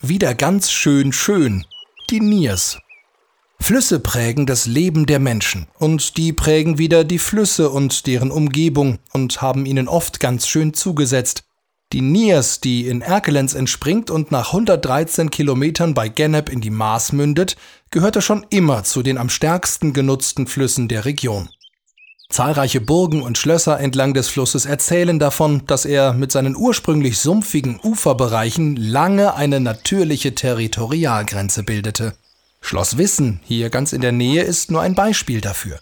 Wieder ganz schön, die Niers. Flüsse prägen das Leben der Menschen und die prägen wieder die Flüsse und deren Umgebung und haben ihnen oft ganz schön zugesetzt. Die Niers, die in Erkelenz entspringt und nach 113 Kilometern bei Gennep in die Maas mündet, gehörte schon immer zu den am stärksten genutzten Flüssen der Region. Zahlreiche Burgen und Schlösser entlang des Flusses erzählen davon, dass er mit seinen ursprünglich sumpfigen Uferbereichen lange eine natürliche Territorialgrenze bildete. Schloss Wissen, hier ganz in der Nähe, ist nur ein Beispiel dafür.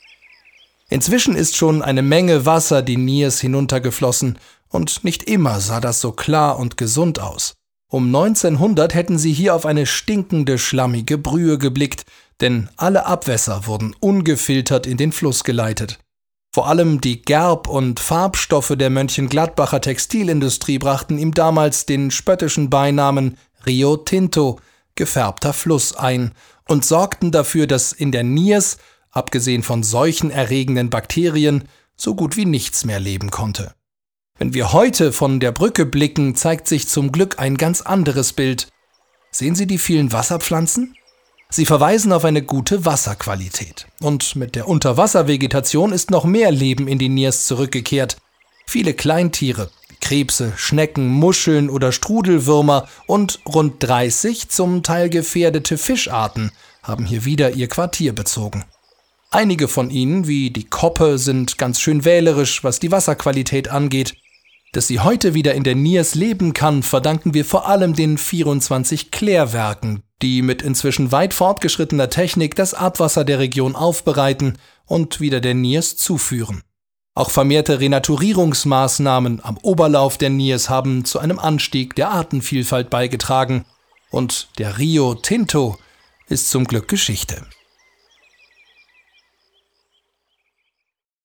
Inzwischen ist schon eine Menge Wasser die Niers hinuntergeflossen und nicht immer sah das so klar und gesund aus. Um 1900 hätten sie hier auf eine stinkende, schlammige Brühe geblickt, denn alle Abwässer wurden ungefiltert in den Fluss geleitet. Vor allem die Gerb- und Farbstoffe der Mönchengladbacher Textilindustrie brachten ihm damals den spöttischen Beinamen Rio Tinto, gefärbter Fluss, ein und sorgten dafür, dass in der Niers, abgesehen von seuchenerregenden Bakterien, so gut wie nichts mehr leben konnte. Wenn wir heute von der Brücke blicken, zeigt sich zum Glück ein ganz anderes Bild. Sehen Sie die vielen Wasserpflanzen? Sie verweisen auf eine gute Wasserqualität. Und mit der Unterwasservegetation ist noch mehr Leben in die Niers zurückgekehrt. Viele Kleintiere, wie Krebse, Schnecken, Muscheln oder Strudelwürmer und rund 30 zum Teil gefährdete Fischarten haben hier wieder ihr Quartier bezogen. Einige von ihnen, wie die Koppe, sind ganz schön wählerisch, was die Wasserqualität angeht. Dass sie heute wieder in der Niers leben kann, verdanken wir vor allem den 24 Klärwerken, die mit inzwischen weit fortgeschrittener Technik das Abwasser der Region aufbereiten und wieder der Niers zuführen. Auch vermehrte Renaturierungsmaßnahmen am Oberlauf der Niers haben zu einem Anstieg der Artenvielfalt beigetragen. Und der Rio Tinto ist zum Glück Geschichte.